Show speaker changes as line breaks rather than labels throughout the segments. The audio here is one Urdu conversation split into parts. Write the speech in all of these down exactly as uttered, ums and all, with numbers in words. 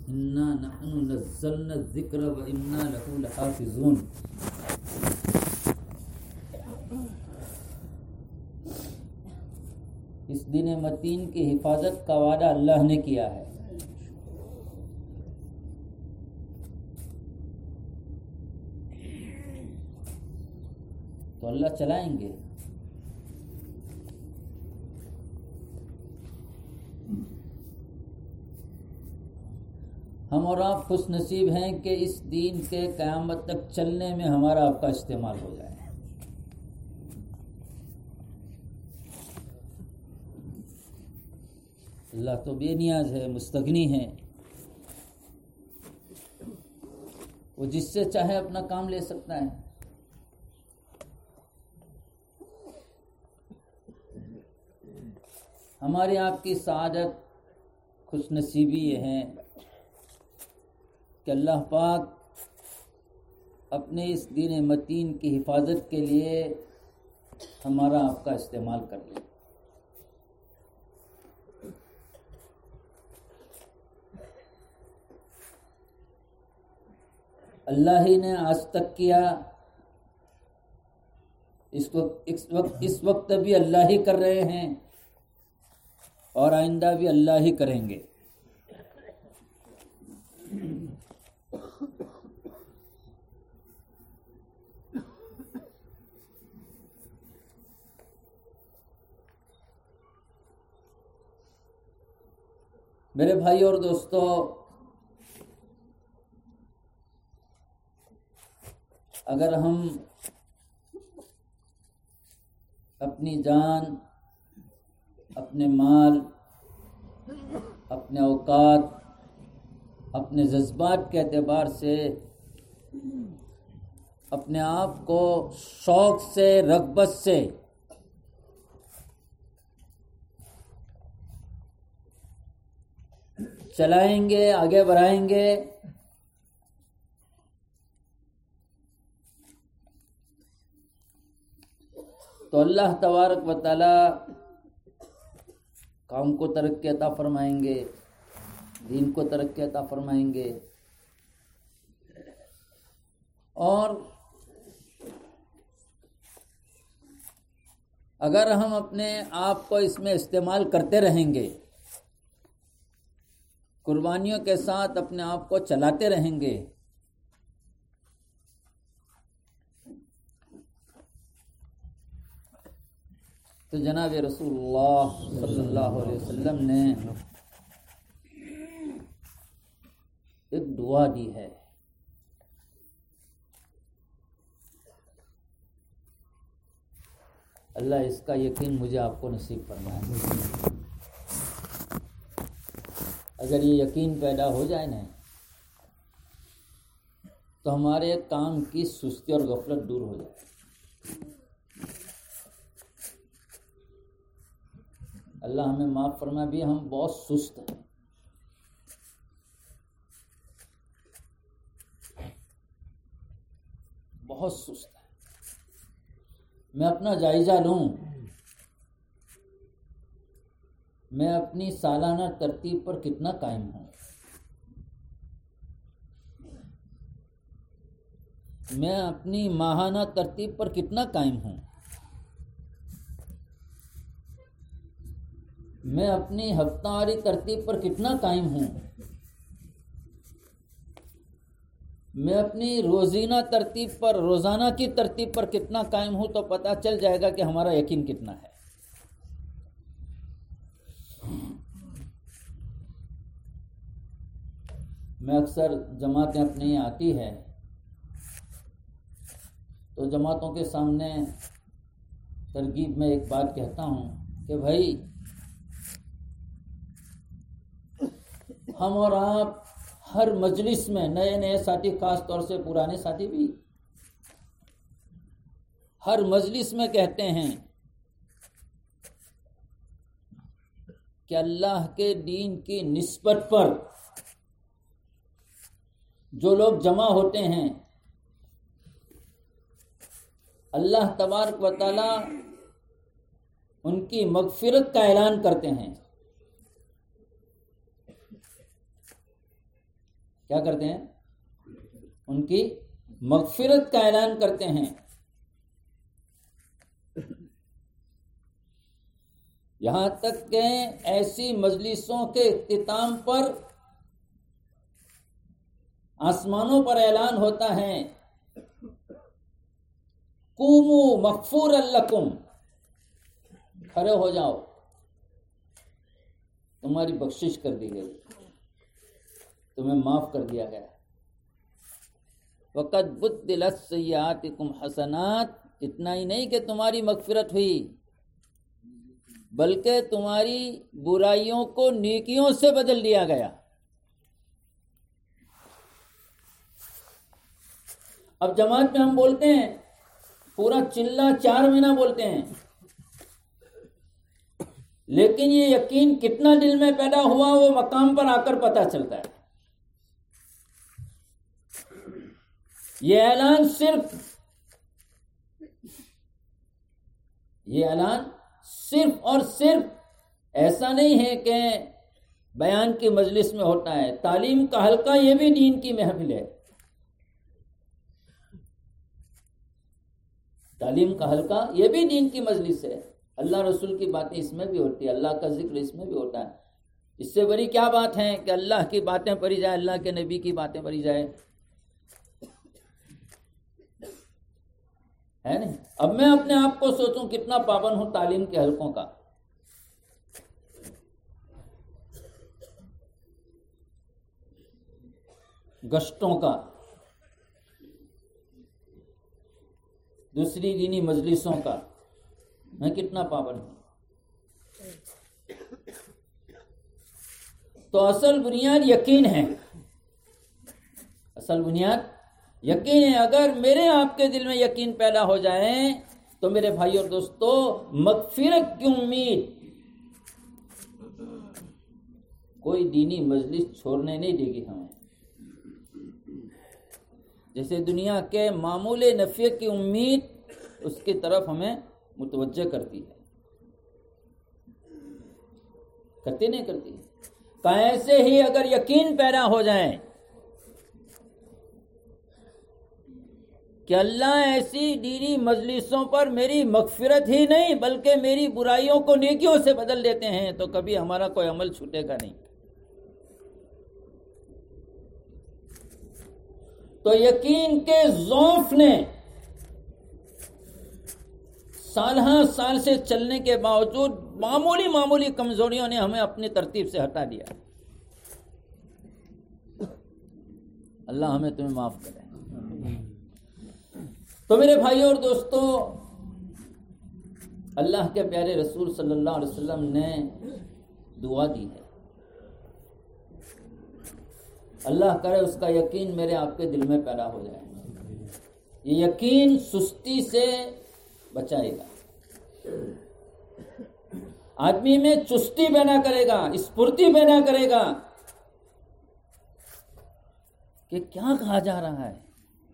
انا نحن نزلنا الذکر و انا لہ لحافظون. اس دین متین کی حفاظت کا وعدہ اللہ نے کیا ہے. تو اللہ چلائیں گے. ہم اور آپ خوش نصیب ہیں کہ اس دین کے قیامت تک چلنے میں ہمارا آپ کا استعمال ہو جائے. اللہ تو بے نیاز ہے، مستغنی ہے، وہ جس سے چاہے اپنا کام لے سکتا ہے. ہمارے آپ کی سعادت خوش نصیبی یہ ہے کہ اللہ پاک اپنے اس دین متین کی حفاظت کے لیے ہمارا آپ کا استعمال کر لے. اللہ ہی نے آج تک کیا، اس وقت اس وقت اس وقت بھی اللہ ہی کر رہے ہیں اور آئندہ بھی اللہ ہی کریں گے. میرے بھائی اور دوستو، اگر ہم اپنی جان، اپنے مال، اپنے اوقات، اپنے جذبات کے اعتبار سے اپنے آپ کو شوق سے، رغبت سے چلائیں گے، آگے بڑھائیں گے، تو اللہ تبارک و تعالی کام کو ترقی عطا فرمائیں گے، دین کو ترقی عطا فرمائیں گے. اور اگر ہم اپنے آپ کو اس میں استعمال کرتے رہیں گے، قربانیوں کے ساتھ اپنے آپ کو چلاتے رہیں گے، تو جناب رسول اللہ صلی اللہ علیہ وسلم نے ایک دعا دی ہے. اللہ اس کا یقین مجھے آپ کو نصیب فرمائے. اگر یہ یقین پیدا ہو جائے نا تو ہمارے کام کی سستی اور غفلت دور ہو جائے. اللہ ہمیں معاف فرمائے، بھی ہم بہت سست ہیں. بہت سست ہے. میں اپنا جائزہ لوں، میں اپنی سالانہ ترتیب پر کتنا قائم ہوں، میں اپنی ماہانہ ترتیب پر کتنا قائم ہوں، میں اپنی ہفتہ واری ترتیب پر کتنا قائم ہوں، میں اپنی روزینہ ترتیب پر، روزانہ کی ترتیب پر کتنا قائم ہوں، تو پتہ چل جائے گا کہ ہمارا یقین کتنا ہے. میں اکثر جماعتیں اپنے یہاں آتی ہے تو جماعتوں کے سامنے ترغیب میں ایک بات کہتا ہوں کہ بھائی ہم اور آپ ہر مجلس میں، نئے نئے ساتھی خاص طور سے، پرانے ساتھی بھی، ہر مجلس میں کہتے ہیں کہ اللہ کے دین کی نسبت پر جو لوگ جمع ہوتے ہیں، اللہ تبارک و تعالی ان کی مغفرت کا اعلان کرتے ہیں. کیا کرتے ہیں؟ ان کی مغفرت کا اعلان کرتے ہیں. یہاں تک کہ ایسی مجلسوں کے اختتام پر آسمانوں پر اعلان ہوتا ہے قوموا مغفورا لکم، کھڑے ہو جاؤ، تمہاری بخشش کر دی گئی، تمہیں معاف کر دیا گیا. وقد بدلت سیئاتکم حسنات، اتنا ہی نہیں کہ تمہاری مغفرت ہوئی بلکہ تمہاری برائیوں کو نیکیوں سے بدل دیا گیا. اب جماعت میں ہم بولتے ہیں پورا چلہ چار مہینہ بولتے ہیں، لیکن یہ یقین کتنا دل میں پیدا ہوا وہ مقام پر آ کر پتہ چلتا ہے. یہ اعلان صرف یہ اعلان صرف اور صرف ایسا نہیں ہے کہ بیان کی مجلس میں ہوتا ہے. تعلیم کا حلقہ یہ بھی دین کی محفل ہے. تعلیم کا حلقہ یہ بھی دین کی مجلس ہے. اللہ رسول کی باتیں اس میں بھی ہوتی ہے، اللہ کا ذکر اس میں بھی ہوتا ہے. اس سے بڑی کیا بات ہے کہ اللہ کی باتیں پڑھی جائے، اللہ کے نبی کی باتیں پڑھی جائے، ہے نہیں؟ اب میں اپنے آپ کو سوچوں کتنا پابند ہوں تعلیم کے حلقوں کا. گشتوں کا، دوسری دینی مجلسوں کا، میں کتنا پابند ہوں. تو اصل بنیاد یقین ہے، اصل بنیاد یقین ہے. اگر میرے آپ کے دل میں یقین پیدا ہو جائے تو میرے بھائی اور دوستو مغفرت کی امید کوئی دینی مجلس چھوڑنے نہیں دے گی ہمیں. جیسے دنیا کے معمول نفع کی امید اس کی طرف ہمیں متوجہ کرتی ہے، کرتی نہیں کرتی. ایسے ہی اگر یقین پیدا ہو جائے کہ اللہ ایسی دینی مجلسوں پر میری مغفرت ہی نہیں بلکہ میری برائیوں کو نیکیوں سے بدل دیتے ہیں، تو کبھی ہمارا کوئی عمل چھوٹے گا نہیں. تو یقین کے ضعف نے سالہ سال سے چلنے کے باوجود معمولی معمولی کمزوریوں نے ہمیں اپنی ترتیب سے ہٹا دیا. اللہ ہمیں تمہیں معاف کرے. تو میرے بھائیوں اور دوستو، اللہ کے پیارے رسول صلی اللہ علیہ وسلم نے دعا دی ہے، اللہ کرے اس کا یقین میرے آپ کے دل میں پیدا ہو جائے. یہ یقین سستی سے بچائے گا، آدمی میں چستی پیدا کرے گا، اسپھورتی پیدا کرے گا کہ کیا کہا جا رہا ہے،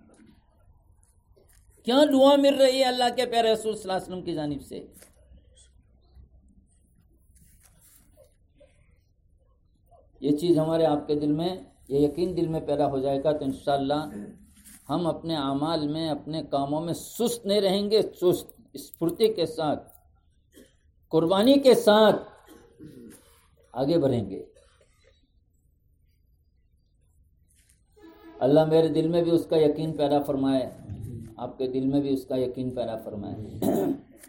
کیا دعا مل رہی ہے اللہ کے پیارے رسول صلی اللہ علیہ وسلم کی جانب سے. یہ چیز ہمارے آپ کے دل میں، یہ یقین دل میں پیدا ہو جائے گا تو انشاءاللہ ہم اپنے اعمال میں، اپنے کاموں میں سست نہیں رہیں گے، چست اسپھورتی کے ساتھ، قربانی کے ساتھ آگے بڑھیں گے. اللہ میرے دل میں بھی اس کا یقین پیدا فرمائے، آپ کے دل میں بھی اس کا یقین پیدا فرمائے.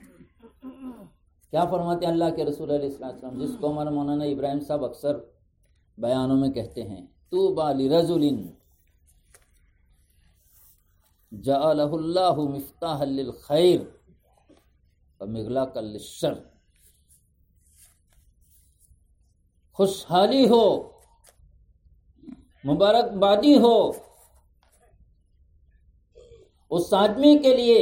کیا فرماتے ہیں اللہ کے رسول علیہ السلام، جس کو ہمارا مولانا ابراہیم صاحب اکثر بیانوں میں کہتے ہیں، طوبیٰ لرجل جعلہ اللہ مفتاحا للخیر ومغلاقا للشر. خوشحالی ہو، مبارکبادی ہو اس آدمی کے لیے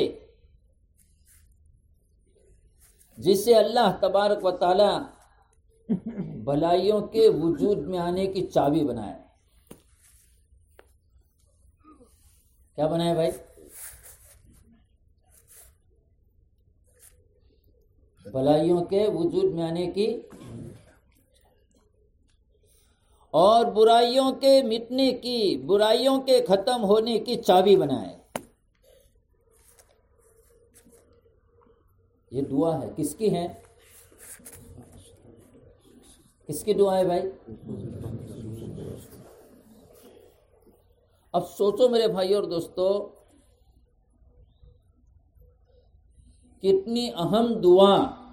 جسے اللہ تبارک و تعالی بھلائیوں کے وجود میں آنے کی چابی بنائے. کیا بنائے بھائی؟ بھلائیوں کے وجود میں آنے کی. اور برائیوں کے مٹنے کی، برائیوں کے ختم ہونے کی چابی بنائے۔ یہ دعا ہے، کس کی ہے؟ کس کی دعا ہے بھائی؟ اب سوچو میرے بھائی اور دوستو، کتنی اہم دعا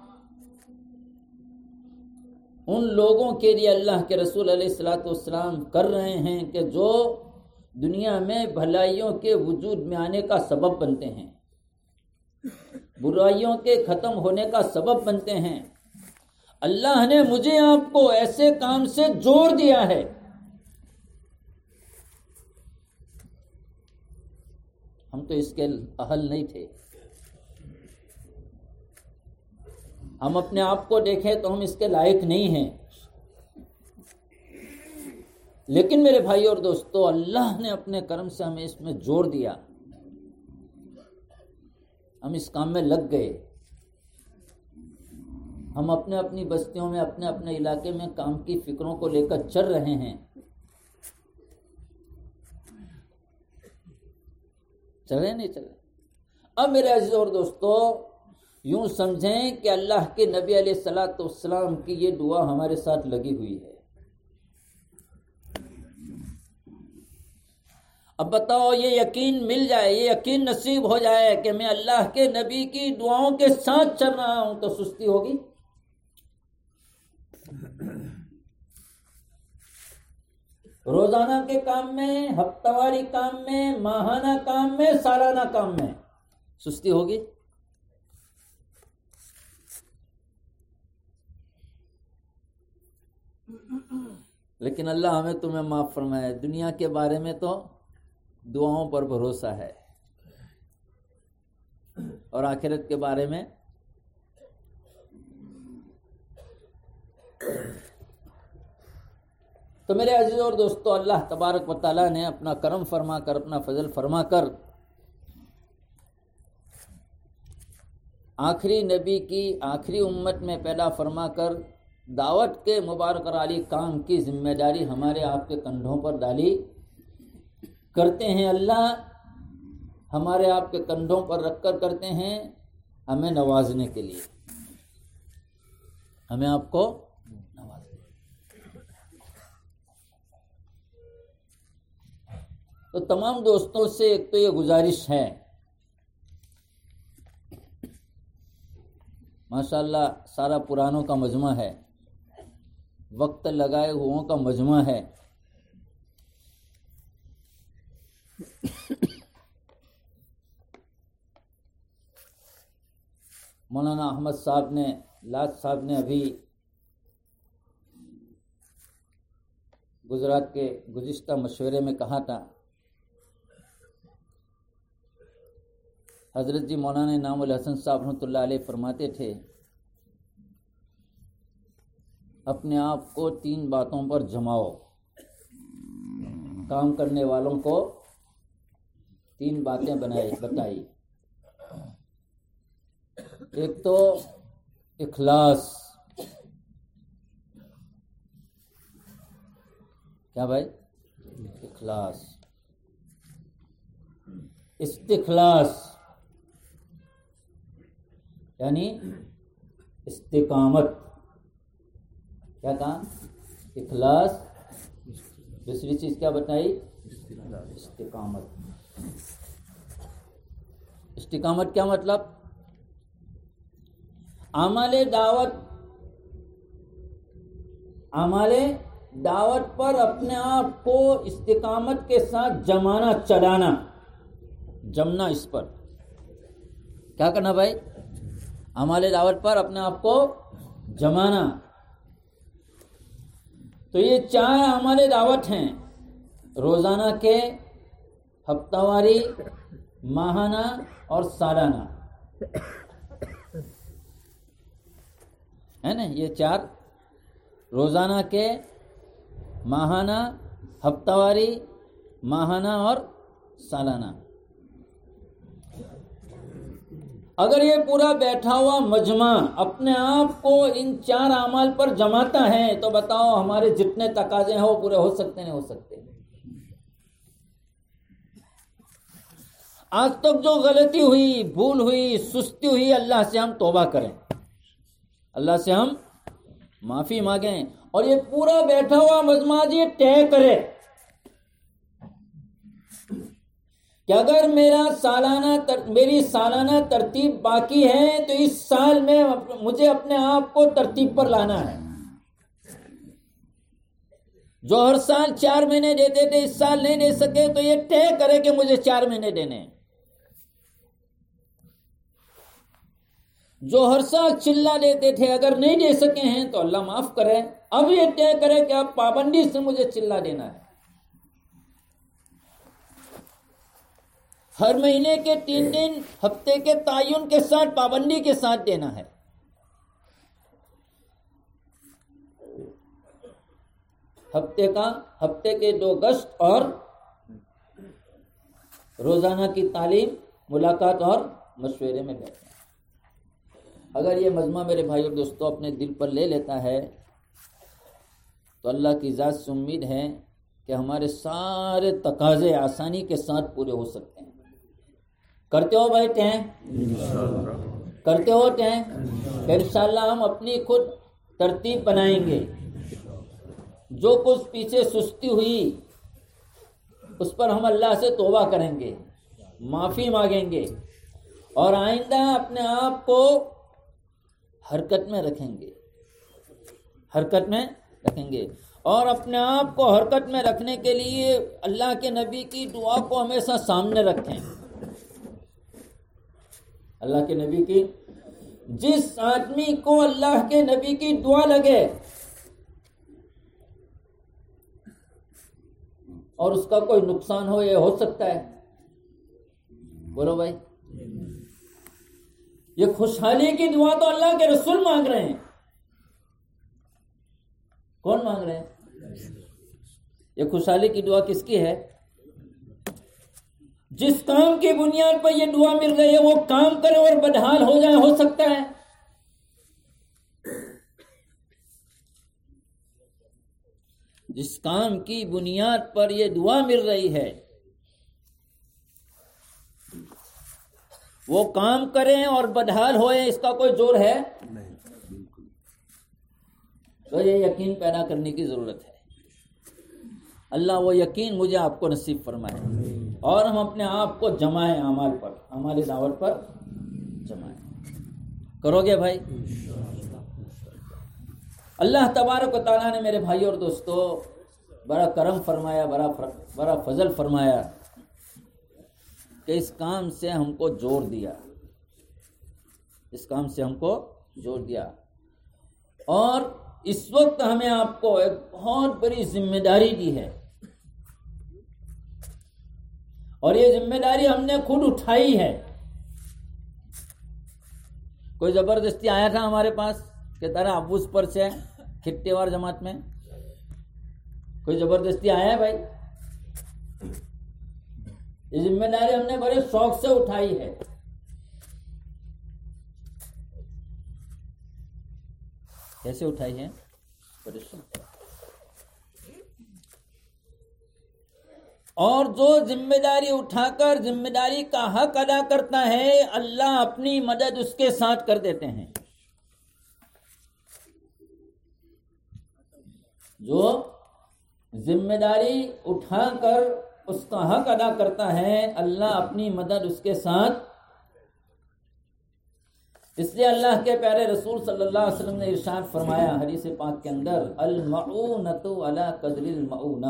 ان لوگوں کے لیے اللہ کے رسول علیہ الصلوۃ والسلام کر رہے ہیں کہ جو دنیا میں بھلائیوں کے وجود میں آنے کا سبب بنتے ہیں، برائیوں کے ختم ہونے کا سبب بنتے ہیں۔ اللہ نے مجھے آپ کو ایسے کام سے جوڑ دیا ہے۔ ہم تو اس کے اہل نہیں تھے، ہم اپنے آپ کو دیکھیں تو ہم اس کے لائق نہیں ہیں، لیکن میرے بھائی اور دوستو، اللہ نے اپنے کرم سے ہمیں اس میں جوڑ دیا، ہم اس کام میں لگ گئے، ہم اپنے اپنی بستیوں میں، اپنے اپنے علاقے میں کام کی فکروں کو لے کر چل رہے ہیں۔ چل رہے نہیں چل رہے؟ اب میرے عزیز اور دوستو، یوں سمجھیں کہ اللہ کے نبی علیہ الصلوۃ والسلام کی یہ دعا ہمارے ساتھ لگی ہوئی ہے۔ اب بتاؤ، یہ یقین مل جائے، یہ یقین نصیب ہو جائے کہ میں اللہ کے نبی کی دعاؤں کے ساتھ چل رہا ہوں، تو سستی ہوگی؟ روزانہ کے کام میں، ہفتہ واری کام میں، ماہانہ کام میں، سالانہ کام میں سستی ہوگی؟ لیکن اللہ ہمیں تمہیں معاف فرمائے، دنیا کے بارے میں تو دعاؤں پر بھروسہ ہے، اور آخرت کے بارے میں تو میرے عزیز اور دوستو، اللہ تبارک و تعالیٰ نے اپنا کرم فرما کر، اپنا فضل فرما کر آخری نبی کی آخری امت میں پیدا فرما کر دعوت کے مبارک اور عالی کام کی ذمہ داری ہمارے آپ کے کندھوں پر ڈالی کرتے ہیں۔ اللہ ہمارے آپ کے کندھوں پر رکھ کر کرتے ہیں ہمیں نوازنے کے لیے، ہمیں آپ کو نوازنے۔ تو تمام دوستوں سے ایک تو یہ گزارش ہے، ماشاءاللہ سارا پرانوں کا مجمع ہے، وقت لگائے ہوں کا مجمع ہے، مولانا احمد صاحب نے، لاج صاحب نے ابھی گجرات کے گزشتہ مشورے میں کہا تھا، حضرت جی مولانا انعام الحسن صاحب رحمۃ اللہ علیہ فرماتے تھے، اپنے آپ کو تین باتوں پر جماؤ، کام کرنے والوں کو تین باتیں بنائی بتائی۔ ایک تو اخلاص، کیا بھائی؟ اخلاص، استخلاص یعنی استقامت، کیا کہا؟ اخلاص، دوسری چیز کیا بتائی؟ استقامت۔ استقامت کیا مطلب؟ اعمال دعوت، اعمال دعوت پر اپنے آپ کو استقامت کے ساتھ جمانا، چلانا، جمنا، اس پر کیا کرنا بھائی؟ اعمال دعوت پر اپنے آپ کو جمانا۔ تو یہ چار اعمال دعوت ہیں، روزانہ کے، ہفتہ واری، ماہانہ اور سالانہ، ہے نا؟ یہ چار روزانہ کے، ماہانہ، ہفتہ واری، ماہانہ اور سالانہ۔ اگر یہ پورا بیٹھا ہوا مجمع اپنے آپ کو ان چار اعمال پر جماتا ہے تو بتاؤ ہمارے جتنے تقاضے ہیں وہ پورے ہو سکتے نہیں ہو سکتے؟ آج تک جو غلطی ہوئی، بھول ہوئی، سستی ہوئی، اللہ سے ہم توبہ کریں، اللہ سے ہم معافی مانگیں، اور یہ پورا بیٹھا ہوا مجمع یہ طے کرے کہ اگر میرا سالانہ تر... میری سالانہ ترتیب باقی ہے تو اس سال میں مجھے اپنے آپ کو ترتیب پر لانا ہے۔ جو ہر سال چار مہینے دیتے تھے اس سال نہیں دے سکے تو یہ طے کرے کہ مجھے چار مہینے دینے ہیں۔ جو ہر سال چلہ دیتے تھے اگر نہیں دے سکے ہیں تو اللہ معاف کرے، اب یہ طے کرے کہ اب پابندی سے مجھے چلہ دینا ہے۔ ہر مہینے کے تین دن ہفتے کے تعین کے ساتھ پابندی کے ساتھ دینا ہے۔ ہفتے کا ہفتے کے دو گشت اور روزانہ کی تعلیم، ملاقات اور مشورے میں بیٹھنا۔ اگر یہ مجمع میرے بھائی اور دوستوں اپنے دل پر لے لیتا ہے تو اللہ کی ذات سے امید ہے کہ ہمارے سارے تقاضے آسانی کے ساتھ پورے ہو سکتے ہیں۔ کرتے ہو بھائی ٹیں؟ کرتے ہو ٹیں؟ کہ انشاءاللہ ہم اپنی خود ترتیب بنائیں گے، جو کچھ پیچھے سستی ہوئی اس پر ہم اللہ سے توبہ کریں گے، معافی مانگیں گے، اور آئندہ اپنے آپ کو حرکت میں رکھیں گے، حرکت میں رکھیں گے اور اپنے آپ کو حرکت میں رکھنے کے لیے اللہ کے نبی کی دعا کو ہمیشہ سامنے رکھیں۔ اللہ کے نبی کی، جس آدمی کو اللہ کے نبی کی دعا لگے اور اس کا کوئی نقصان ہو، یہ ہو سکتا ہے؟ بولو بھائی، یہ خوشحالی کی دعا تو اللہ کے رسول مانگ رہے ہیں۔ کون مانگ رہے ہیں؟ یہ خوشحالی کی دعا کس کی ہے؟ جس کام کی بنیاد پر یہ دعا مل رہی ہے وہ کام کرے اور بدحال ہو جائے، ہو سکتا ہے؟ جس کام کی بنیاد پر یہ دعا مل رہی ہے وہ کام کریں اور بدحال ہوئے، اس کا کوئی زور ہے؟ تو یہ یقین پیدا کرنے کی ضرورت ہے۔ اللہ وہ یقین مجھے آپ کو نصیب فرمائے اور ہم اپنے آپ کو جمائیں، اعمال پر، ہماری دعوت پر جمائیں۔ کرو گے بھائی؟ اللہ تبارک و تعالیٰ نے میرے بھائی اور دوستو بڑا کرم فرمایا، بڑا بڑا فضل فرمایا کہ اس کام سے ہم کو جوڑ دیا، اس کام سے ہم کو جوڑ دیا، اور اس وقت ہمیں آپ کو ایک بہت بڑی ذمہ داری دی ہے، اور یہ ذمہ داری ہم نے خود اٹھائی ہے۔ کوئی زبردستی آیا تھا ہمارے پاس کہ ترا ابوس پر سے کھٹے وار جماعت میں؟ کوئی زبردستی آیا ہے بھائی؟ یہ ذمہ داری ہم نے بڑے شوق سے اٹھائی ہے۔ کیسے اٹھائی ہے؟ بڑے شوق۔ اور جو ذمہ داری اٹھا کر ذمہ داری کا حق ادا کرتا ہے، اللہ اپنی مدد اس کے ساتھ کر دیتے ہیں۔ جو ذمہ داری اٹھا کر اس کا حق ادا کرتا ہے، اللہ اپنی مدد اس کے ساتھ۔ اس لیے اللہ کے پیارے رسول صلی اللہ علیہ وسلم نے ارشاد فرمایا حدیث پاک کے اندر، المعونۃ علی قدر المعونہ۔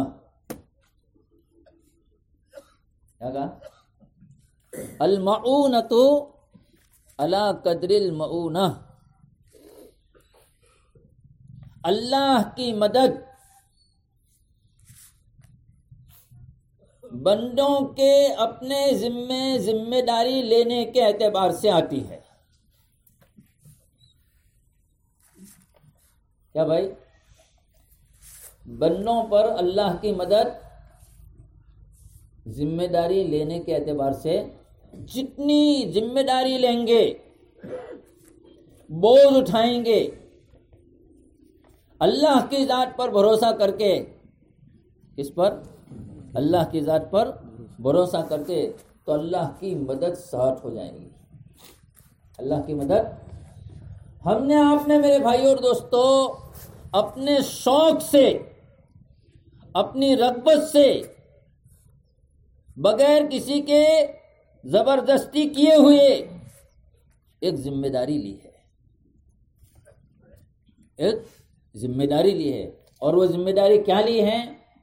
کیا کہا؟ المعونۃ علی قدر المعونہ۔ اللہ کی مدد بندوں کے اپنے ذمے ذمہ داری لینے کے اعتبار سے آتی ہے۔ کیا بھائی؟ بندوں پر اللہ کی مدد ذمہ داری لینے کے اعتبار سے جتنی ذمہ داری لیں گے، بوجھ اٹھائیں گے، اللہ کی ذات پر بھروسہ کر کے، کس پر؟ اللہ کی ذات پر بھروسہ کر کے، تو اللہ کی مدد ساتھ ہو جائے گی۔ اللہ کی مدد ہم نے، آپ نے، میرے بھائی اور دوستو، اپنے شوق سے، اپنی رغبت سے، بغیر کسی کے زبردستی کیے ہوئے ایک ذمہ داری لی ہے، ایک ذمہ داری لی ہے۔ اور وہ ذمہ داری کیا لی ہے؟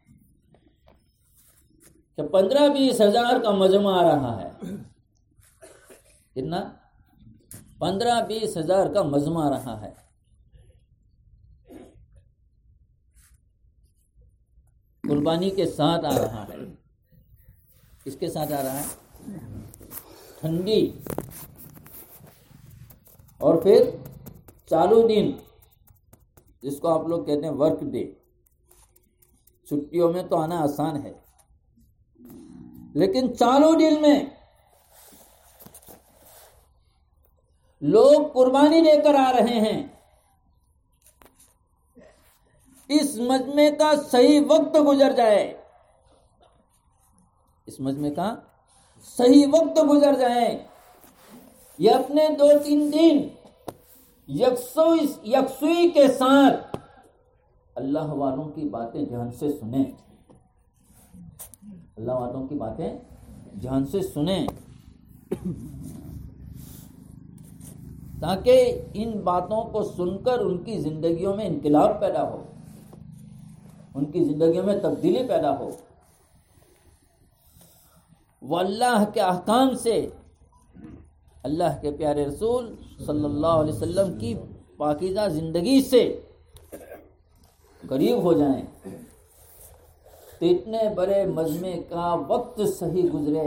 کہ پندرہ بیس ہزار کا مجمع آ رہا ہے۔ کتنا؟ پندرہ بیس ہزار کا مجمع آ رہا ہے۔ قربانی کے ساتھ آ رہا ہے۔ کس کے ساتھ آ رہا ہے؟ ٹھنڈی، اور پھر چالو دن، جس کو آپ لوگ کہتے ہیں ورک ڈے۔ چھٹیوں میں تو آنا آسان ہے، لیکن چالو دن میں لوگ قربانی لے کر آ رہے ہیں۔ اس مجمع کا صحیح وقت گزر جائے، اس مجمع کا صحیح وقت گزر جائے، یہ اپنے دو تین دن یکسوئی یکسوئی کے ساتھ اللہ والوں کی باتیں دھیان سے سنیں، اللہ والوں کی باتیں دھیان سے سنیں، تاکہ ان باتوں کو سن کر ان کی زندگیوں میں انقلاب پیدا ہو، ان کی زندگیوں میں تبدیلی پیدا ہو، وہ اللہ کے احکام سے، اللہ کے پیارے رسول صلی اللہ علیہ وسلم کی پاکیزہ زندگی سے قریب ہو جائیں، تو اتنے بڑے مجمع کا وقت صحیح گزرے،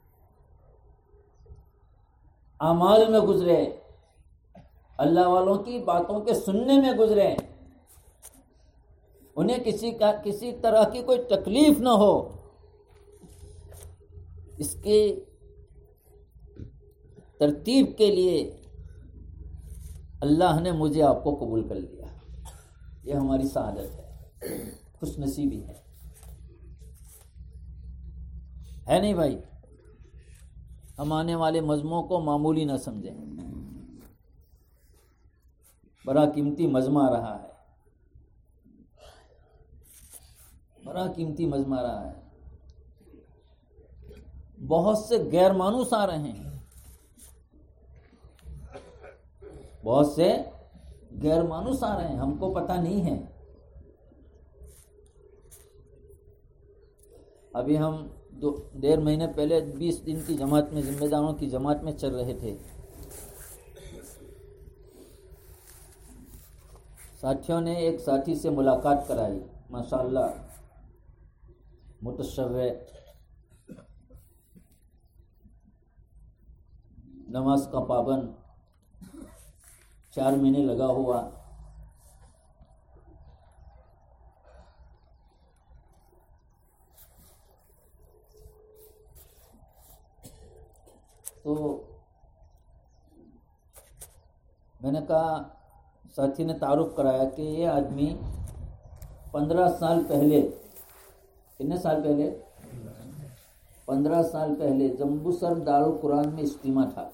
اعمال میں گزرے، اللہ والوں کی باتوں کے سننے میں گزرے، انہیں کسی کا کسی طرح کی کوئی تکلیف نہ ہو، اس کی ترتیب کے لیے اللہ نے مجھے آپ کو قبول کر لیا۔ یہ ہماری سعادت ہے، خوش نصیبی ہے، ہے نہیں بھائی؟ ہم آنے والے مجمعوں کو معمولی نہ سمجھیں، بڑا قیمتی مجمع آ رہا ہے، بڑا قیمتی مجمع آ رہا ہے۔ بہت سے غیر مانوس آ رہے ہیں، بہت سے غیر مانوس آ رہے ہیں، ہم کو پتہ نہیں ہے۔ ابھی ہم دو ڈیڑھ مہینے پہلے بیس دن کی جماعت میں، ذمہ داروں کی جماعت میں چل رہے تھے، ساتھیوں نے ایک ساتھی سے ملاقات کرائی، ماشاءاللہ متشوع، نماز کا پابند، چار مہینے لگا ہوا، تو میں نے کہا، ساتھی نے تعارف کرایا کہ یہ آدمی پندرہ سال پہلے، کتنے سال پہلے؟ پندرہ سال پہلے جمبوسر دارالقرآن میں اجتماع تھا،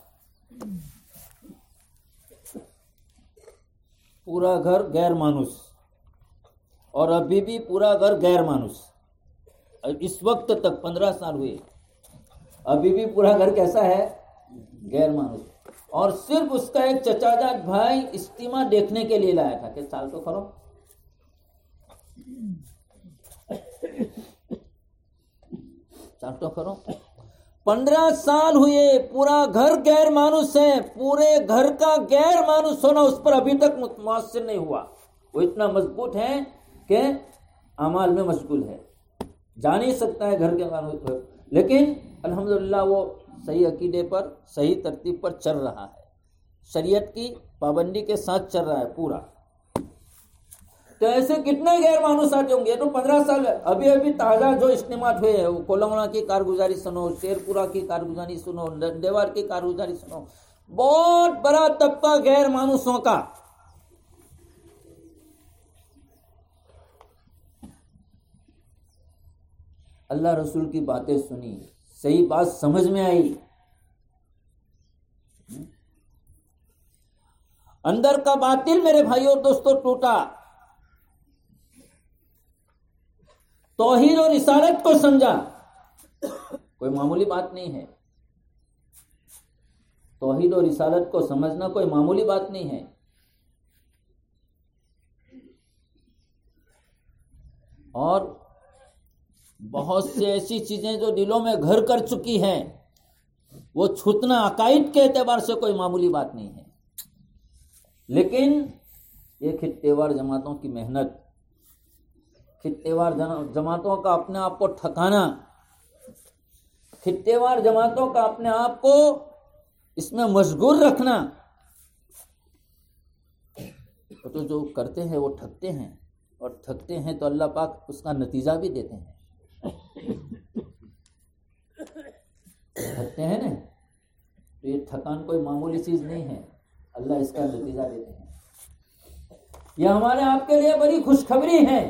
پورا گھر غیر مانوس، اور ابھی بھی پورا گھر غیر مانوس، اس وقت تک پندرہ سال ہوئے، ابھی بھی پورا گھر کیسا ہے؟ غیر مانوس۔ اور صرف اس کا ایک چچا جات بھائی اجتماع دیکھنے کے لیے لایا تھا کہ سال تو کرو، سال تو کرو۔ پندرہ سال ہوئے، پورا گھر غیر مانوس ہے، پورے گھر کا غیر مانوس ہونا اس پر ابھی تک مؤثر نہیں ہوا۔ وہ اتنا مضبوط ہے کہ اعمال میں مشغول ہے، جا نہیں سکتا ہے گھر کے مانوس، لیکن الحمدللہ وہ صحیح عقیدے پر، صحیح ترتیب پر چل رہا ہے، شریعت کی پابندی کے ساتھ چل رہا ہے پورا۔ تو ایسے کتنے غیر مانوس ساتھی ہوں گے. تو پندرہ سال ابھی ابھی تازہ جو اجتماعات ہوئے ہیں، کولنگڑا کی کارگزاری سنو، شیرپورہ کی کارگزاری سنو، دیوار کی کارگزاری سنو، بہت بڑا طبقہ غیر مانوسوں کا. اللہ رسول کی باتیں سنی، صحیح بات سمجھ میں آئی، اندر کا باطل میرے بھائی اور دوستوں ٹوٹا، توحید اور رسالت کو سمجھا. کوئی معمولی بات نہیں ہے، توحید اور رسالت کو سمجھنا کوئی معمولی بات نہیں ہے. اور بہت سی ایسی چیزیں جو دلوں میں گھر کر چکی ہیں، وہ چھوٹنا عقائد کے اعتبار سے کوئی معمولی بات نہیں ہے. لیکن یہ خطے وار جماعتوں کی محنت، خطے وار جماعتوں کا اپنے آپ کو ٹھکانا، خطے وار جماعتوں کا اپنے آپ کو اس میں مشغول رکھنا، تو جو کرتے ہیں وہ تھکتے ہیں، اور تھکتے ہیں تو اللہ پاک اس کا نتیجہ بھی دیتے ہیں. تھکتے ہیں نا، تو یہ تھکان کوئی معمولی چیز نہیں ہے، اللہ اس کا نتیجہ دیتے ہیں. یہ ہمارے آپ کے لیے بڑی خوشخبری ہے،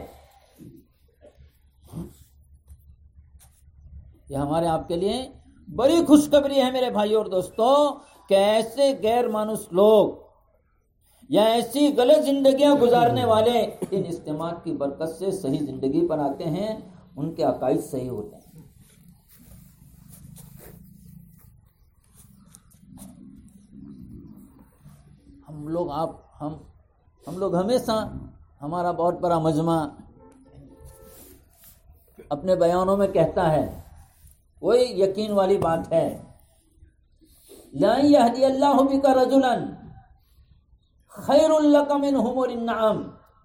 یہ ہمارے آپ کے لیے بڑی خوشخبری ہے میرے بھائی اور دوستوں، کہ ایسے غیر مانوس لوگ یا ایسی غلط زندگیاں گزارنے والے ان اجتماعات کی برکت سے صحیح زندگی پر آتے ہیں، ان کے عقائد صحیح ہوتے ہیں. ہم لوگ آپ ہم ہم لوگ ہمیشہ، ہمارا بہت بڑا مجمع اپنے بیانوں میں کہتا ہے، وہی یقین والی بات ہے، لا یہدی اللہ بک رجلا خیر لک من حمر النعام.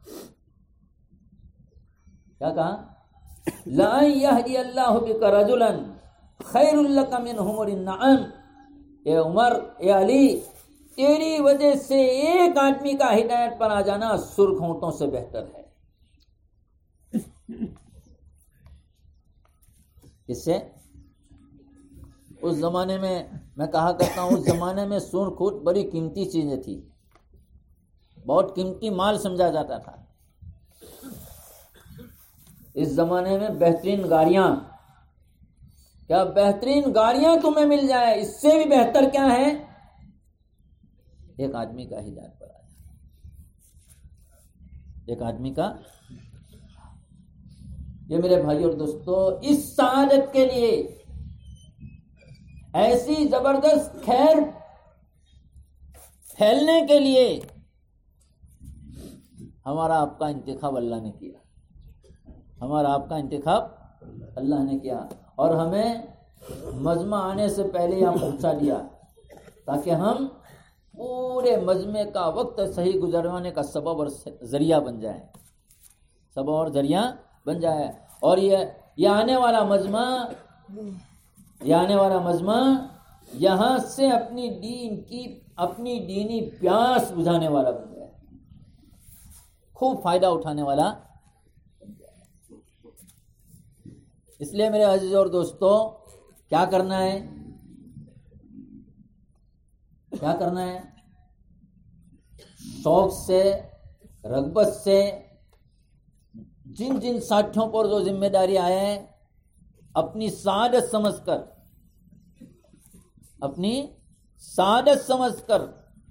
کیا کہا؟ لا یہدی اللہ بک رجلا خیر لک من حمر النعام. اے عمر، اے علی، تیری وجہ سے ایک آدمی کا ہدایت پر آ جانا سرخ ہونٹوں سے بہتر ہے. اس سے اس زمانے میں میں کہا کرتا ہوں، اس زمانے میں سرخ ہونٹ بڑی قیمتی چیزیں تھی، بہت قیمتی مال سمجھا جاتا تھا. اس زمانے میں بہترین گاڑیاں، کیا بہترین گاڑیاں تمہیں مل جائے، اس سے بھی بہتر کیا ہے؟ ایک آدمی کا ہدایت پر آ جائے، ایک آدمی کا. یہ میرے بھائی اور دوستو، اس سعادت کے لیے، ایسی زبردست خیر پھیلنے کے لیے ہمارا آپ کا انتخاب اللہ نے کیا، ہمارا آپ کا انتخاب اللہ نے کیا، اور ہمیں مجمع آنے سے پہلے یہاں پہنچا دیا تاکہ ہم پورے مجمع کا وقت صحیح گزروانے کا سبب اور ذریعہ بن جائے، سبب اور ذریعہ بن جائے. اور یہ یہ آنے والا مجمع یہ آنے والا مجمع یہاں سے اپنی دین کی اپنی دینی پیاس بجھانے والا بن جائے، خوب فائدہ اٹھانے والا. اس لیے میرے عزیز اور دوستو، کیا کرنا ہے؟ کیا کرنا ہے؟ شوق سے، رغبت سے، جن جن ساتھیوں پر جو ذمہ داری آئے ہیں، اپنی سعادت سمجھ کر، اپنی سعادت سمجھ کر،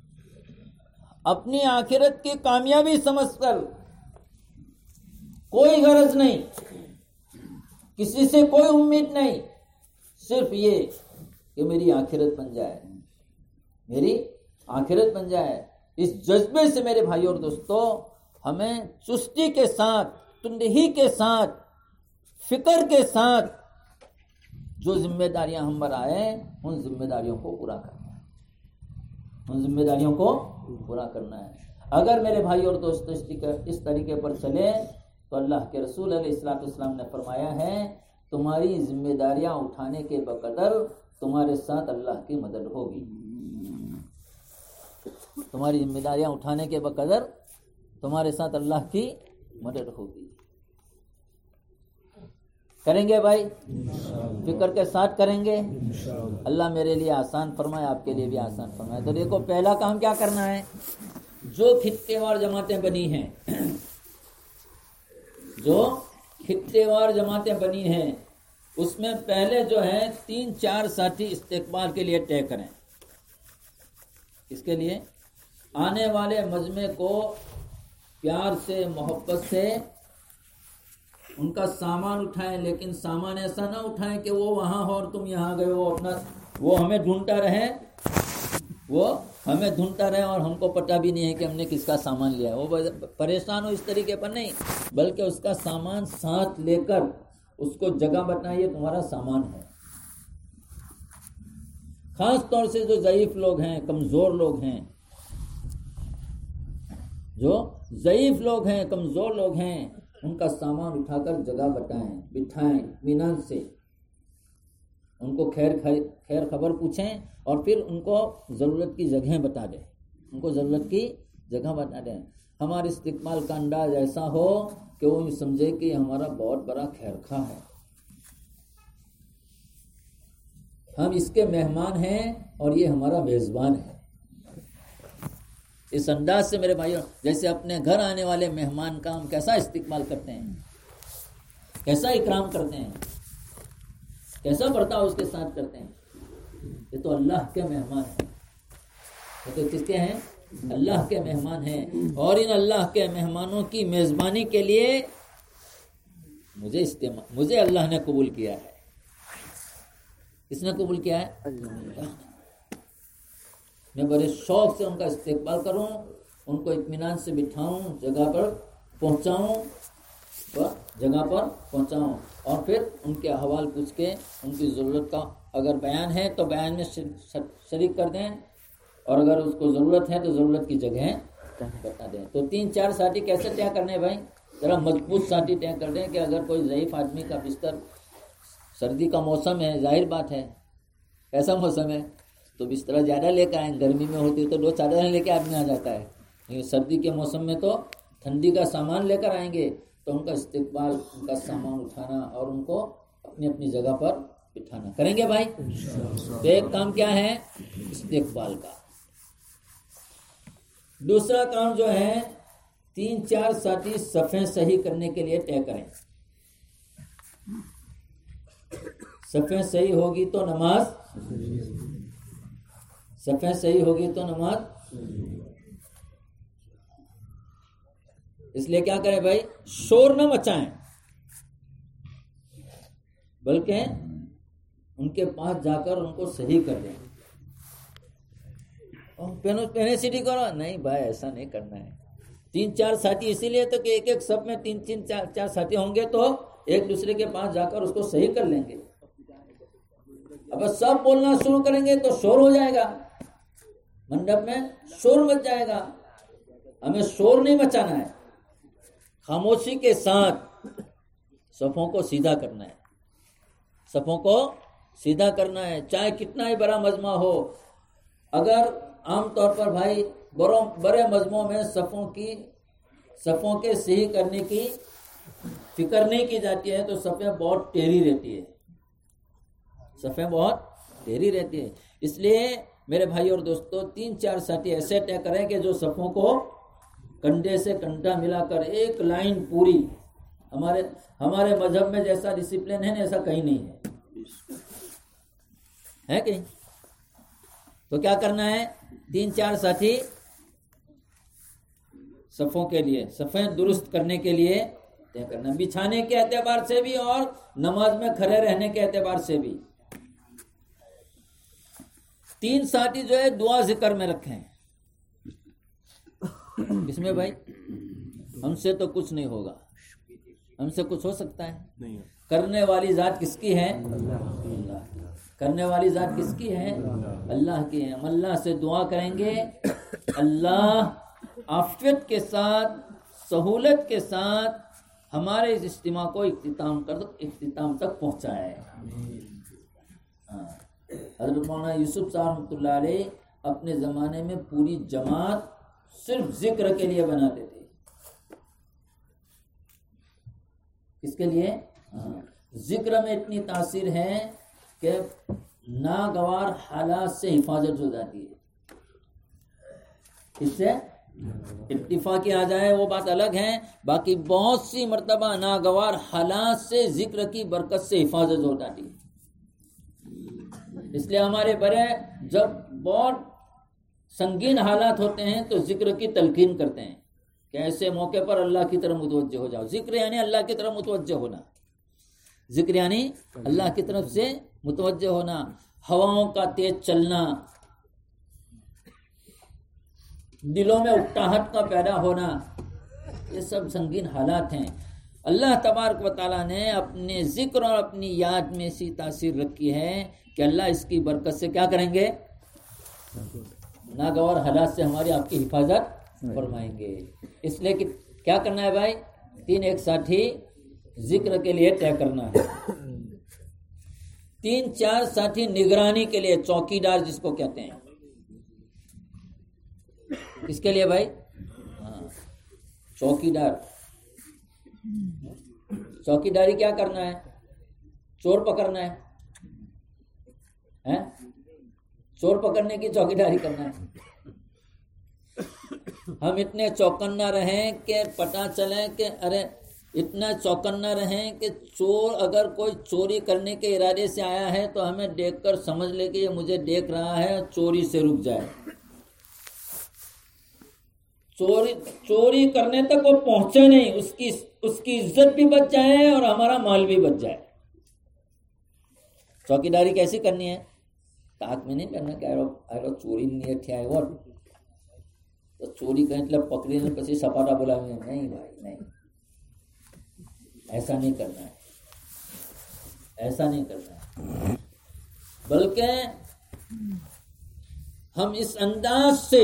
اپنی آخرت کی کامیابی سمجھ کر، کوئی غرض نہیں، کسی سے کوئی امید نہیں، صرف یہ کہ میری آخرت بن جائے، میری آخرت بن جائے. اس جذبے سے میرے بھائی اور دوستو، ہمیں چستی کے ساتھ، تندہی کے ساتھ، فکر کے ساتھ جو ذمہ داریاں ہم پر آئے، ان ذمہ داریوں کو پورا کرنا ہے، ان ذمہ داریوں کو پورا کرنا ہے. اگر میرے بھائی اور دوستو اس طریقے پر چلے تو اللہ کے رسول علیہ الصلوۃ والسلام نے فرمایا ہے، تمہاری ذمہ داریاں اٹھانے کے بقدر تمہارے ساتھ اللہ کی مدد ہوگی. تمہاری ذمہ داریاں اٹھانے کے بقدر تمہارے ساتھ اللہ کی مدد ہوگی. کریں گے بھائی؟ فکر کے ساتھ کریں گے. اللہ میرے لیے آسان فرمائے, آپ کے لیے بھی آسان فرمائے. تو دیکھو پہلا کام کیا کرنا ہے, جو خطے وار جماعتیں بنی ہیں, جو خطے وار جماعتیں بنی ہیں اس میں پہلے جو ہے تین چار ساتھی استقبال کے لیے طے کریں. اس کے لیے آنے والے مجمع کو پیار سے محبت سے ان کا سامان اٹھائیں, لیکن سامان ایسا نہ اٹھائیں کہ وہ وہاں ہو اور تم یہاں گئے ہو. اپنا وہ ہمیں ڈھونڈتا رہے وہ ہمیں ڈھونڈتا رہے اور ہم کو پتہ بھی نہیں ہے کہ ہم نے کس کا سامان لیا ہے. وہ پریشان ہو اس طریقے پر نہیں, بلکہ اس کا سامان ساتھ لے کر اس کو جگہ بتائیے تمہارا سامان ہے. خاص طور سے جو ضعیف لوگ ہیں, کمزور لوگ ہیں, جو ضعیف لوگ ہیں, کمزور لوگ ہیں, ان کا سامان اٹھا کر جگہ بتائیں, بٹھائیں اطمینان سے. ان کو خیر خیر خبر پوچھیں اور پھر ان کو ضرورت کی جگہیں بتا دیں, ان کو ضرورت کی جگہ بتا دیں. ہمارے استقبال کا انداز ایسا ہو کہ وہ سمجھے کہ ہمارا بہت بڑا خیر خواہ ہے, ہم اس کے مہمان ہیں اور یہ ہمارا میزبان ہے. اس انداز سے میرے بھائیوں, جیسے اپنے گھر آنے والے مہمان کا ہم کیسا استقبال کرتے ہیں, کیسا اکرام کرتے ہیں, کیسا برتاؤ اس کے ساتھ کرتے ہیں. یہ تو اللہ کے مہمان ہیں. یہ تو کس کے ہیں؟ اللہ کے مہمان ہیں. اور ان اللہ کے مہمانوں کی میزبانی کے لیے مجھے استعمال مجھے اللہ نے قبول کیا ہے. کس نے قبول کیا ہے؟ اللہ. میں بڑے شوق سے ان کا استقبال کروں, ان کو اطمینان سے بٹھاؤں, جگہ پر پہنچاؤں جگہ پر پہنچاؤں اور پھر ان کے احوال پوچھ کے ان کی ضرورت کا اگر بیان ہے تو بیان میں شریک کر دیں, اور اگر اس کو ضرورت ہے تو ضرورت کی جگہیں بتا دیں. تو تین چار ساتھی کیسے طے کرنے بھائی؟ ذرا مضبوط ساتھی طے کر دیں کہ اگر کوئی ضعیف آدمی کا بستر, سردی کا موسم ہے, ظاہر بات ہے ایسا موسم ہے تو بستر زیادہ لے کر آئیں. گرمی میں ہوتی ہے تو دو چادریں لے کے آدمی آ جاتا ہے, لیکن سردی کے موسم میں تو ٹھنڈی کا سامان لے کر آئیں گے. تو ان کا استقبال, ان کا سامان اٹھانا اور ان کو اپنی اپنی جگہ پر بٹھانا کریں گے بھائی. تو ایک کام کیا ہے استقبال کا. دوسرا کام جو ہے تین چار ساتھی صفیں صحیح کرنے کے لیے طے کریں. صفیں صحیح ہوگی تو نماز صفیں صحیح ہوگی تو نماز. اس لیے کیا کریں بھائی, شور نہ مچائیں, بلکہ ان کے پاس جا کر ان کو صحیح کر دیں. پہنے سیٹی کرو, نہیں بھائی ایسا نہیں کرنا ہے. تین چار ساتھی اسی لیے تو کہ ایک ایک سب میں تین تین چار چار ساتھی ہوں گے تو ایک دوسرے کے پاس جا کر اس کو صحیح کر لیں گے. اب سب بولنا شروع کریں گے تو شور ہو جائے گا, منڈپ میں شور مچ جائے گا. ہمیں شور نہیں مچانا ہے, خاموشی کے ساتھ صفوں کو سیدھا کرنا ہے, صفوں کو سیدھا کرنا ہے, چاہے کتنا ہی بڑا مجمع ہو. اگر عام طور پر بھائی بڑے مجموعوں میں صفوں کی صفوں کے صحیح کرنے کی فکر نہیں کی جاتی ہے تو صفیں بہت ٹیڑھی رہتی ہے, صفیں بہت ٹیڑھی رہتی ہے. اس لیے میرے بھائی اور دوستو, تین چار ساتھی ایسے طے کریں کہ جو صفوں کو کنڈے سے کنڈا ملا کر ایک لائن پوری, ہمارے ہمارے مذہب میں جیسا ڈسپلن ہے ایسا کہیں نہیں ہے, ہے کہیں. تو کیا کرنا ہے, تین چار ساتھی صفوں کے لیے صفیں درست کرنے کے لیے طے کرنا, بچھانے کے اعتبار سے بھی اور نماز میں کھڑے رہنے کے اعتبار سے بھی. تین ساتھی جو ہے دعا ذکر میں رکھیں. اس میں بھائی ہم سے تو کچھ نہیں ہوگا, ہم سے کچھ ہو سکتا ہے نہیں. کرنے والی ذات کس کی ہے؟ اللہ. کرنے والی ذات کس کی ہے؟ اللہ کی ہے. ہم اللہ سے دعا کریں گے, اللہ عافیت کے ساتھ سہولت کے ساتھ ہمارے اس اجتماع کو اختتام کر اختتام تک پہنچائے. حضرت مولانا یوسف صاحب رحمۃ اللہ علیہ اپنے زمانے میں پوری جماعت صرف ذکر کے لیے بناتے تھے. کس کے لیے؟ ذکر میں اتنی تاثیر ہے کہ ناگوار حالات سے حفاظت ہو جاتی ہے. اس سے اتفاق کیا جائے وہ بات الگ ہے، باقی بہت سی مرتبہ ناگوار حالات سے ذکر کی برکت سے حفاظت ہو جاتی ہے. اس لیے ہمارے بڑے جب بہت سنگین حالات ہوتے ہیں تو ذکر کی تلقین کرتے ہیں کہ ایسے موقع پر اللہ کی طرف متوجہ ہو جاؤ. ذکر یعنی اللہ کی طرف متوجہ ہونا، ذکر یعنی اللہ کی طرف سے متوجہ ہونا. ہواؤں کا تیز چلنا، دلوں میں اکتاہٹ کا پیدا ہونا، یہ سب سنگین حالات ہیں. اللہ تبارک و تعالیٰ نے اپنے ذکر اور اپنی یاد میں سی تاثیر رکھی ہے کہ اللہ اس کی برکت سے کیا کریں گے؟ ناگوار حالات سے ہماری آپ کی حفاظت فرمائیں گے. اس لیے کہ کیا کرنا ہے بھائی؟ تین ایک ساتھی ذکر کے لیے طے کرنا ہے، تین چار ساتھی نگرانی کے لیے، چوکی دار جس کو کہتے ہیں. کس کے لیے بھائی؟ ہاں چوکی دار. چوکی داری کیا کرنا ہے؟ چور پکڑنا ہے. چور پکڑنے کی چوکی داری کرنا ہے. ہم اتنے چوکنا رہیں کہ پتہ چلے کہ ارے اتنا چوکنا رہیں کہ چور اگر کوئی چوری کرنے کے ارادے سے آیا ہے تو ہمیں دیکھ کر سمجھ لے کہ یہ مجھے دیکھ رہا ہے، چوری سے رک جائے. چوری چوری کرنے تک وہ پہنچے نہیں، اس کی اس کی عزت بھی بچ جائے اور ہمارا مال بھی بچ جائے. چوکی داری کیسی کرنی ہے؟ تاک میں نہیں کرنا کہ چوری نہیں تھیا ہے وہ تو چوری کریں એટલે પકડી ને પછી સપાટા બોલાવીને નહીં ભાઈ નહીં، ایسا نہیں کرنا ہے، ایسا نہیں کرنا ہے. بلکہ ہم اس انداز سے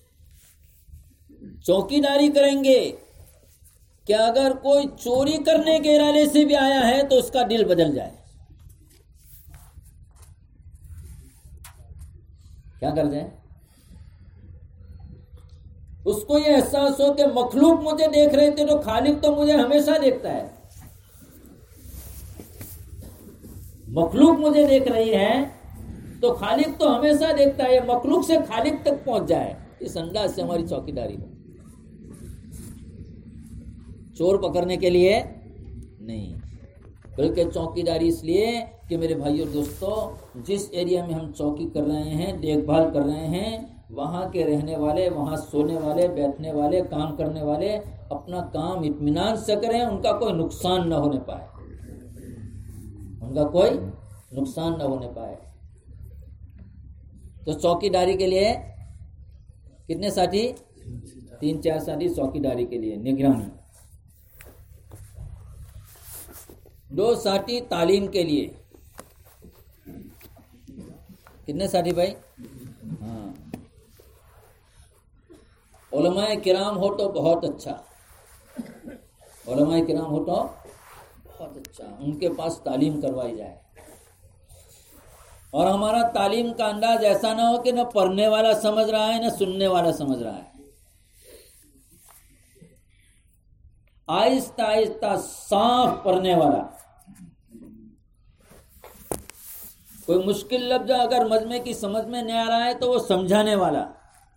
چوکی داری کریں گے کہ اگر کوئی چوری کرنے کے ارادے سے بھی آیا ہے تو اس کا دل بدل جائے. کیا کر جائے؟ اس کو یہ احساس ہو کہ مخلوق مجھے دیکھ رہے تھے تو خالق تو مجھے ہمیشہ دیکھتا ہے. مخلوق مجھے دیکھ رہی ہے تو خالق تو ہمیشہ دیکھتا ہے. مخلوق سے خالق تک پہنچ جائے. اس انداز سے ہماری چوکی داری ہو. چور پکڑنے کے لیے نہیں، بلکہ چوکی داری اس لیے کہ میرے بھائی اور دوستو، جس ایریا میں ہم چوکی کر رہے ہیں، دیکھ بھال کر رہے ہیں، وہاں کے رہنے والے، وہاں سونے والے، بیٹھنے والے، کام کرنے والے اپنا کام اطمینان سے کریں، ان کا کوئی نقصان نہ ہونے پائے، ان کا کوئی نقصان نہ ہونے پائے. تو چوکی داری کے لیے کتنے ساتھی؟ تین چار ساتھی چوکی داری کے لیے، نگرانی. دو ساتھی تعلیم کے لیے. کتنے ساتھی بھائی؟ ہاں علماء کرام ہو تو بہت اچھا، علماء کرام ہو تو بہت اچھا، ان کے پاس تعلیم کروائی جائے. اور ہمارا تعلیم کا انداز ایسا نہ ہو کہ نہ پڑھنے والا سمجھ رہا ہے نہ سننے والا سمجھ رہا ہے. آہستہ آہستہ صاف پڑھنے والا. کوئی مشکل لفظ اگر مجمع کی سمجھ میں نہیں آ رہا ہے تو وہ سمجھانے والا.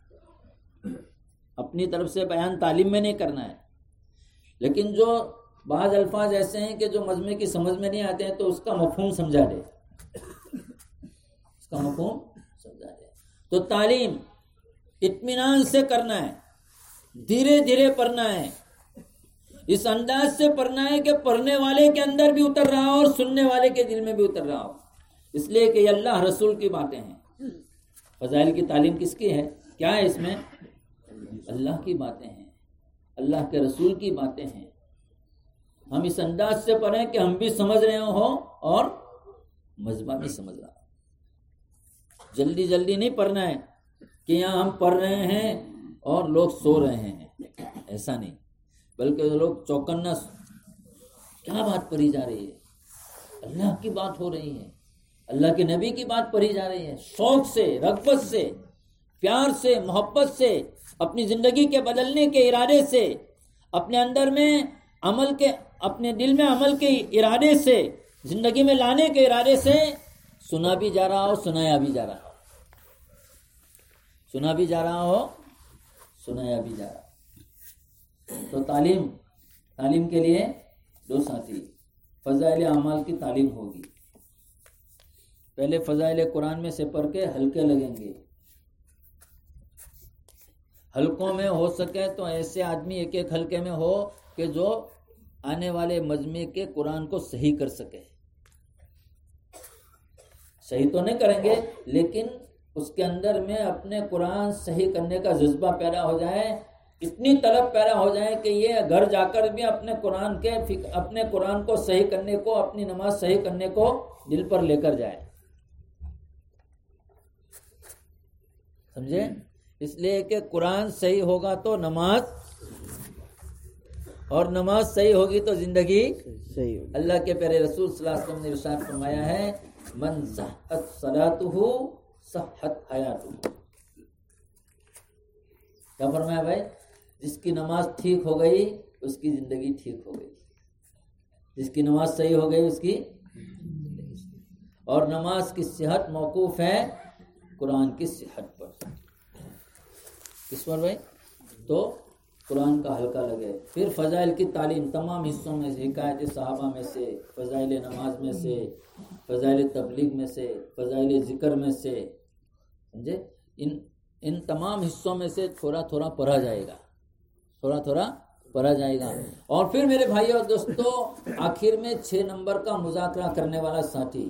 اپنی طرف سے بیان تعلیم میں نہیں کرنا ہے. لیکن جو بعض الفاظ ایسے ہیں کہ جو مجمع کی سمجھ میں نہیں آتے ہیں تو اس کا مفہوم سمجھا دے، اس کا مفہوم سمجھا دے. تو تعلیم اطمینان سے کرنا ہے، دھیرے دھیرے پڑھنا ہے، اس انداز سے پڑھنا ہے کہ پڑھنے والے کے اندر بھی اتر رہا ہو اور سننے والے کے دل میں بھی اتر رہا ہو. اس لیے کہ یہ اللہ رسول کی باتیں ہیں. فضائل کی تعلیم کس کی ہے؟ کیا ہے اس میں؟ اللہ کی باتیں ہیں، اللہ کے رسول کی باتیں ہیں. ہم اس انداز سے پڑھیں کہ ہم بھی سمجھ رہے ہوں اور مجمع بھی سمجھ رہا ہو. جلدی جلدی نہیں پڑھنا ہے کہ یہاں ہم پڑھ رہے ہیں اور لوگ سو رہے ہیں، ایسا نہیں. بلکہ لوگ چوکنا، کیا بات پڑھی جا رہی ہے؟ اللہ کی بات ہو رہی ہے، اللہ کے نبی کی بات پڑھی جا رہی ہے. شوق سے، رغبت سے، پیار سے، محبت سے، اپنی زندگی کے بدلنے کے ارادے سے، اپنے اندر میں عمل کے اپنے دل میں عمل کے ارادے سے، زندگی میں لانے کے ارادے سے سنا بھی جا رہا ہو، سنایا بھی جا رہا ہو، سنا بھی جا رہا ہو، سنایا بھی جا رہا ہو۔ تو تعلیم تعلیم کے لیے دو ساتھی، فضائل اعمال کی تعلیم ہوگی۔ پہلے فضائل قرآن میں سے پڑھ کے حلقے لگیں گے، حلقوں میں ہو سکے تو ایسے آدمی ایک ایک حلقے میں ہو کہ جو آنے والے مجمع کے قرآن کو صحیح کر سکے۔ صحیح تو نہیں کریں گے لیکن اس کے اندر میں اپنے قرآن صحیح کرنے کا جذبہ پیدا ہو جائے، اتنی طلب پیدا ہو جائے کہ یہ گھر جا کر بھی اپنے قرآن کے اپنے قرآن کو صحیح کرنے کو، اپنی نماز صحیح کرنے کو دل پر لے کر جائے۔ سمجھے؟ اس لیے کہ قرآن صحیح ہوگا تو نماز، اور نماز صحیح ہوگی تو زندگی صحیح ہوگی۔ اللہ کے پیارے رسول صلی اللہ علیہ وسلم نے ارشاد فرمایا ہے، من صحت صلاتہ صحت حیاتہ۔ کیا فرمایا بھائی؟ جس کی نماز ٹھیک ہو گئی اس کی زندگی ٹھیک ہو گئی، جس کی نماز صحیح ہو گئی اس کی، اور نماز کی صحت موقوف ہے قرآن کی صحت پر۔ کس پر بھائی؟ تو قرآن کا حلقہ لگے۔ پھر فضائل کی تعلیم تمام حصوں میں سے، حکایت صحابہ میں سے، فضائل نماز میں سے، فضائل تبلیغ میں سے، فضائل ذکر میں سے، سمجھے؟ ان ان تمام حصوں میں سے تھوڑا تھوڑا پڑھا جائے گا، تھوڑا تھوڑا پڑھا جائے گا۔ اور پھر میرے بھائی اور دوستو، آخر میں چھ نمبر کا مذاکرہ کرنے والا ساتھی،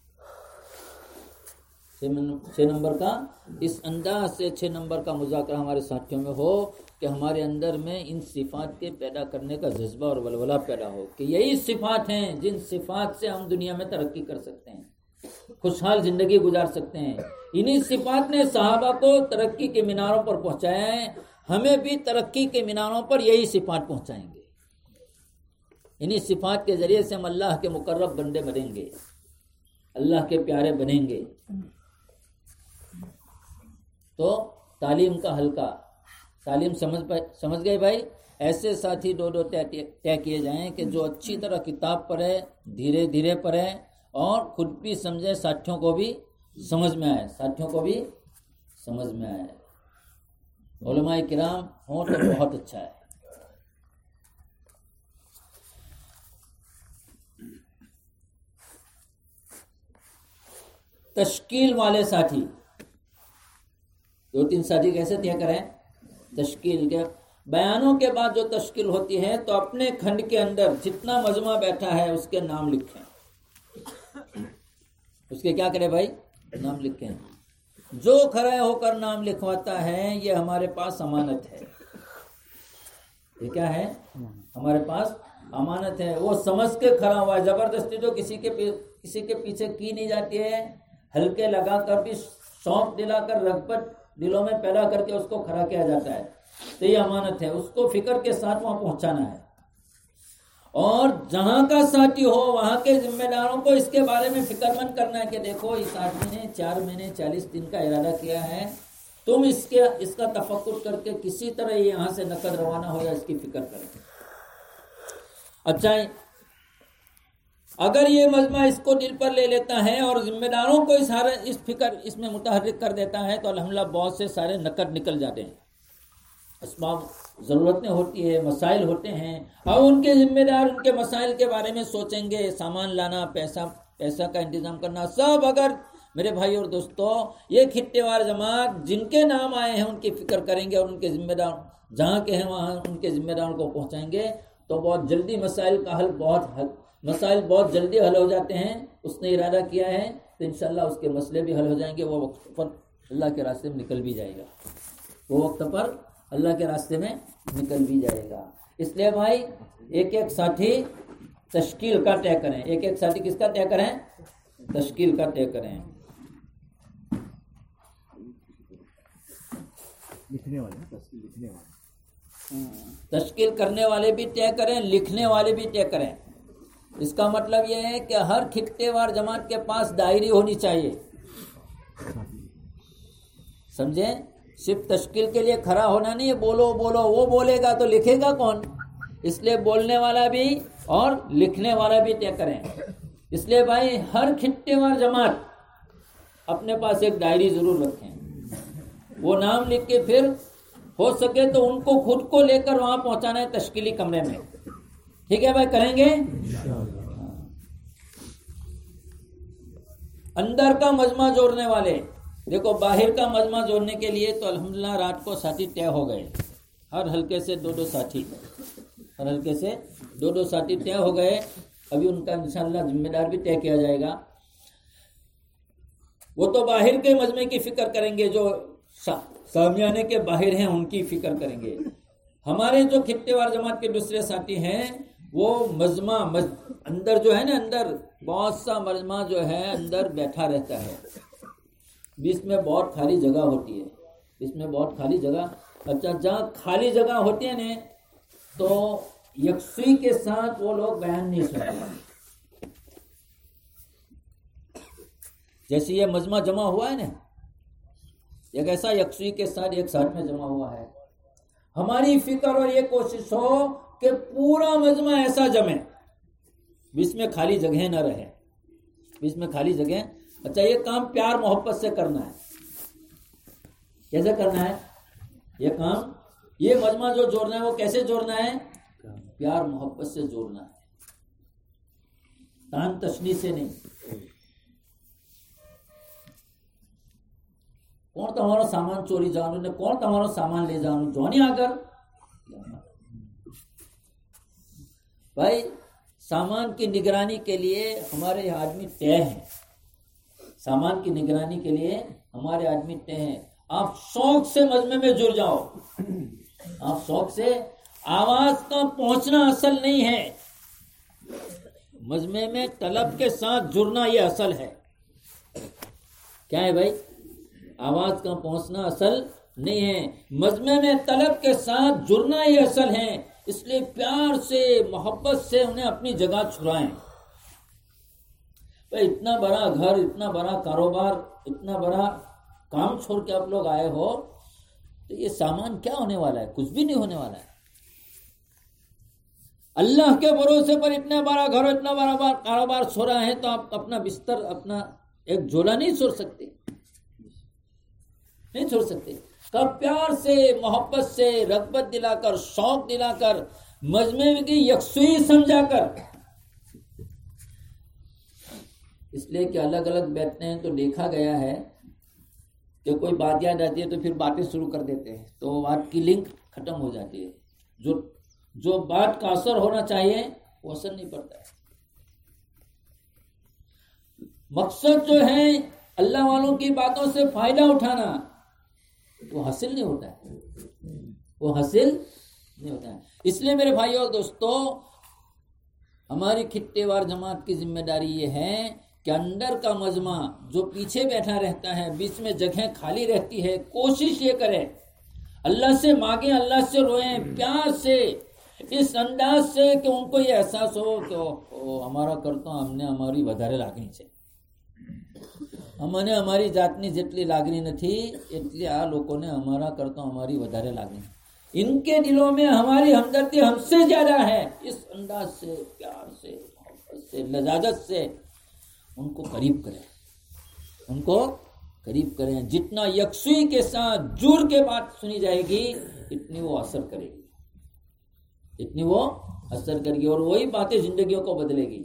چھ نمبر کا اس انداز سے چھ نمبر کا مذاکرہ ہمارے ساتھیوں میں ہو کہ ہمارے اندر میں ان صفات کے پیدا کرنے کا جذبہ اور ولولہ پیدا ہو کہ یہی صفات ہیں جن صفات سے ہم دنیا میں ترقی کر سکتے ہیں، خوشحال زندگی گزار سکتے ہیں۔ انہی صفات نے صحابہ کو ترقی کے میناروں پر پہنچایا ہے، ہمیں بھی ترقی کے میناروں پر یہی صفات پہنچائیں گے۔ انہی صفات کے ذریعے سے ہم اللہ کے مقرب بندے بنیں گے، اللہ کے پیارے بنیں گے۔ تو تعلیم کا حلقہ، تعلیم سمجھ سمجھ گئے بھائی؟ ایسے ساتھی دو دو طے کیے جائیں کہ جو اچھی طرح کتاب پڑھے، دھیرے دھیرے پڑھے اور خود بھی سمجھے، ساتھیوں کو بھی سمجھ میں آئے، ساتھیوں کو بھی سمجھ میں آئے۔ علماء کرام ہوں تو بہت اچھا ہے۔ تشکیل والے ساتھی، دو تین ساتھی کیسے طے کریں؟ تشکیل کے بیانوں کے بعد جو تشکیل ہوتی ہے تو اپنے کھنڈ کے اندر جتنا مجمع بیٹھا ہے اس کے نام لکھیں، اس کے کیا کرے بھائی؟ نام لکھیں۔ جو کھڑے ہو کر نام لکھواتا ہے یہ ہمارے پاس امانت ہے۔ یہ کیا ہے؟ ہمارے پاس امانت ہے۔ وہ سمجھ کے کھڑا ہوا ہے، زبردستی جو کسی کے کسی کے پیچھے کی نہیں جاتی ہے، ہلکے لگا کر بھی شوق دلا کر رغبت دلوں میں پیدا کر کے اس کو کھڑا کیا جاتا ہے، تو یہ امانت ہے، اس کو فکر کے ساتھ وہاں پہنچانا ہے۔ اور جہاں کا ساتھی ہو وہاں کے ذمہ داروں کو اس کے بارے میں فکر مند کرنا ہے کہ دیکھو اس آدمی نے چار مہینے چالیس دن کا ارادہ کیا ہے، تم اس کے اس کا تفکر کر کے کسی طرح یہاں سے نقد روانہ ہو یا اس کی فکر کریں۔ اچھا، اگر یہ مجمع اس کو دل پر لے لیتا ہے اور ذمہ داروں کو اس اس فکر اس میں متحرک کر دیتا ہے تو الحمدللہ بہت سے سارے نقد نکل جاتے ہیں۔ اسباب ضرورتیں ہوتی ہے، مسائل ہوتے ہیں، اور ان کے ذمہ دار ان کے مسائل کے بارے میں سوچیں گے، سامان لانا، پیسہ پیسہ کا انتظام کرنا، سب اگر میرے بھائی اور دوستو یہ خطے وار جماعت جن کے نام آئے ہیں ان کی فکر کریں گے اور ان کے ذمہ دار جہاں کے ہیں وہاں ان کے ذمہ داروں کو پہنچائیں گے تو بہت جلدی مسائل کا حل بہت حل مسائل بہت جلدی حل ہو جاتے ہیں۔ اس نے ارادہ کیا ہے تو انشاءاللہ اس کے مسئلے بھی حل ہو جائیں گے، وہ وقت پر اللہ کے راستے میں نکل بھی جائے گا، وہ وقت پر اللہ کے راستے میں نکل بھی جائے گا۔ اس لیے بھائی ایک ایک ساتھی تشکیل کا طے کریں، ایک ایک ساتھی کس کا طے کریں؟ تشکیل کا طے کریں۔ لکھنے والے لکھنے والے تشکیل کرنے والے بھی طے کریں، لکھنے والے بھی طے کریں۔ اس کا مطلب یہ ہے کہ ہر خطے وار جماعت کے پاس ڈائری ہونی چاہیے، سمجھیں؟ صرف تشکیل کے لیے کھڑا ہونا نہیں ہے، بولو بولو، وہ بولے گا تو لکھے گا کون؟ اس لیے بولنے والا بھی اور لکھنے والا بھی طے کریں. اس لیے بھائی ہر کھٹے وار جماعت اپنے پاس ایک ڈائری ضرور رکھیں. وہ نام لکھ کے پھر ہو سکے تو ان کو خود کو لے کر وہاں پہنچانا ہے تشکیلی کمرے میں. ٹھیک ہے بھائی، کریں گے. اندر کا مجمع جوڑنے والے، دیکھو باہر کا مجمع جوڑنے کے لیے تو الحمدللہ رات کو ساتھی طے ہو گئے. ہر حلقے سے دو دو ساتھی ہر حلقے سے دو دو ساتھی طے ہو گئے. ابھی ان کا انشاءاللہ ذمہ دار بھی طے کیا جائے گا. وہ تو باہر کے مجمع کی فکر کریں گے، جو سامیانے کے باہر ہیں ان کی فکر کریں گے. ہمارے جو خطے وار جماعت کے دوسرے ساتھی ہیں وہ مجمع مج... اندر جو ہے نا، اندر بہت سا مجمع جو ہے اندر بیٹھا رہتا ہے. بیچ میں بہت خالی جگہ ہوتی ہے، اس میں بہت خالی جگہ. اچھا، جہاں خالی جگہ ہوتی ہے نا تو یکسوئی کے ساتھ وہ لوگ بیان نہیں سنتے. جیسے یہ مجمع جمع ہوا ہے نا، ایک ایسا یکسوئی کے ساتھ ایک ساتھ میں جمع ہوا ہے. ہماری فکر اور یہ کوشش ہو کہ پورا مجمع ایسا جمے، بیچ میں خالی جگہ نہ رہے، بیچ میں خالی جگہ. اچھا، یہ کام پیار محبت سے کرنا ہے. کیسے کرنا ہے یہ کام؟ یہ مجمع جو جوڑنا ہے وہ کیسے جوڑنا ہے؟ پیار محبت سے جوڑنا ہے، تان تشنی سے نہیں. کون تمہارا سامان چوری جانو نے، کون تمہارا سامان لے جانو جو نہیں آ کر. بھائی سامان کی نگرانی کے لیے ہمارے آدمی طے ہیں، سامان کی نگرانی کے لیے ہمارے آدمی طے ہیں. آپ شوق سے مجمع میں جڑ جاؤ، آپ شوق سے. آواز کا پہنچنا اصل نہیں ہے، مجمع میں طلب کے ساتھ جڑنا یہ اصل ہے. کیا ہے بھائی؟ آواز کا پہنچنا اصل نہیں ہے، مجمع میں طلب کے ساتھ جڑنا یہ اصل ہے. اس لیے پیار سے محبت سے انہیں اپنی جگہ چھڑائیں. بھائی اتنا بڑا گھر، اتنا بڑا کاروبار، اتنا بڑا کام چھوڑ کے آپ لوگ آئے ہو تو یہ سامان کیا ہونے والا ہے؟ کچھ بھی نہیں ہونے والا ہے. اللہ کے بھروسے پر اتنا بڑا گھر، اتنا بڑا کاروبار چھوڑا ہے تو آپ اپنا بستر، اپنا ایک جھولا نہیں چھوڑ سکتے، نہیں چھوڑ سکتے. کب پیار سے، محبت سے، رغبت دلا کر، شوق دلا کر، مجمع کی یکسوئی سمجھا کر. اس لیے کہ الگ الگ بیٹھتے ہیں تو دیکھا گیا ہے کہ کوئی بات یاد آتی ہے تو پھر باتیں شروع کر دیتے ہیں تو بات کی لنک ختم ہو جاتی ہے. جو جو بات کا اثر ہونا چاہیے وہ اثر نہیں پڑتا ہے. مقصد جو ہے اللہ والوں کی باتوں سے فائدہ اٹھانا، وہ حاصل نہیں ہوتا ہے، وہ حاصل نہیں ہوتا ہے. اس لیے میرے بھائیو اور دوستو، ہماری خطے وار جماعت کی ذمہ داری یہ ہے کہ اندر کا مجمع جو پیچھے بیٹھا رہتا ہے، بیچ میں جگہ خالی رہتی ہے، کوشش یہ کرے اللہ سے مانگیں، اللہ سے روئیں پیار سے، اس انداز سے کہ ان کو یہ احساس ہو کہ ہمارا کرتا ہم نے ہماری વધારે લાગણી છે، અમને અમારી જાતની જેટલી લાગણી નથી એટલી આ લોકોને અમારા કરતા અમારી વધારે લાગણી. इनके दिलों में हमारी हमदर्दी हमसे ज्यादा है. इस अंदाज से, प्यार से, मोहब्बत से, लजाजत से उनको करीब करें, उनको करीब करें. जितना यकसुई के साथ जुड़ के बात सुनी जाएगी इतनी वो असर करेगी, इतनी वो असर करेगी और वही बातें जिंदगियों को बदलेगी.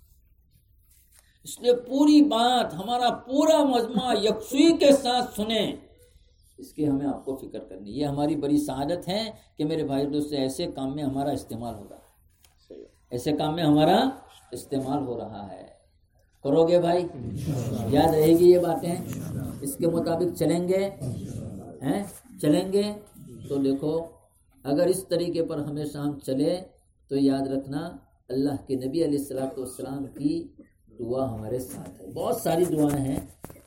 इसलिए पूरी बात हमारा पूरा मजमा यकसुई के साथ सुने, इसकी हमें आपको फिक्र करनी. ये हमारी बड़ी सआदत है कि मेरे भाई दोस्तों ऐसे काम में हमारा इस्तेमाल हो रहा है, ऐसे काम में हमारा इस्तेमाल हो रहा है. करोगे भाई? याद रहेगी ये बातें, इसके मुताबिक चलेंगे हैं, चलेंगे तो देखो अगर इस तरीके पर हमेशा हम चले तो याद रखना अल्लाह के नबी अलैहिस्सलातु वस्सलाम की दुआ हमारे साथ है. बहुत सारी दुआएं हैं,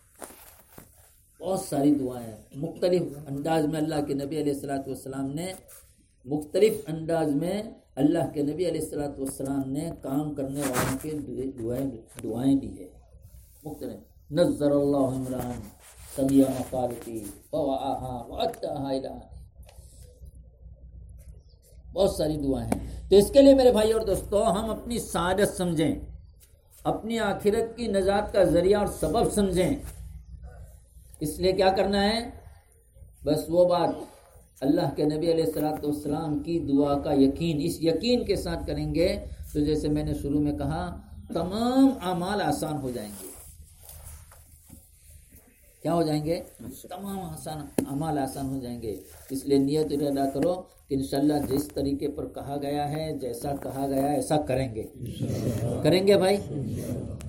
बहुत सारी दुआएं हैं. मुख्तलिफ अंदाज में अल्लाह के नबी अलैहिस्सलातु वस्सलाम ने मुख्तलिफ अंदाज में अल्लाह के नबी अलैहिस्सलातु वस्सलाम ने काम करने वालों के दुआएं दुआएं दी है. मुख्तलिफ नज़्ज़रल्लाहु इमरान सदिया मकालती वआहा वअत्ताहा इला, बहुत सारी दुआएं हैं. تو اس کے لیے میرے بھائی اور دوستو ہم اپنی سعادت سمجھیں، اپنی آخرت کی نجات کا ذریعہ اور سبب سمجھیں. اس لیے کیا کرنا ہے؟ بس وہ بات اللہ کے نبی علیہ الصلوۃ والسلام کی دعا کا یقین، اس یقین کے ساتھ کریں گے تو جیسے میں نے شروع میں کہا تمام اعمال آسان ہو جائیں گے. کیا ہو جائیں گے؟ تمام آسان اعمال آسان ہو جائیں گے. اس لیے نیت ارادہ کرو کہ انشاءاللہ جس طریقے پر کہا گیا ہے، جیسا کہا گیا ہے ایسا کریں گے. کریں گے بھائی.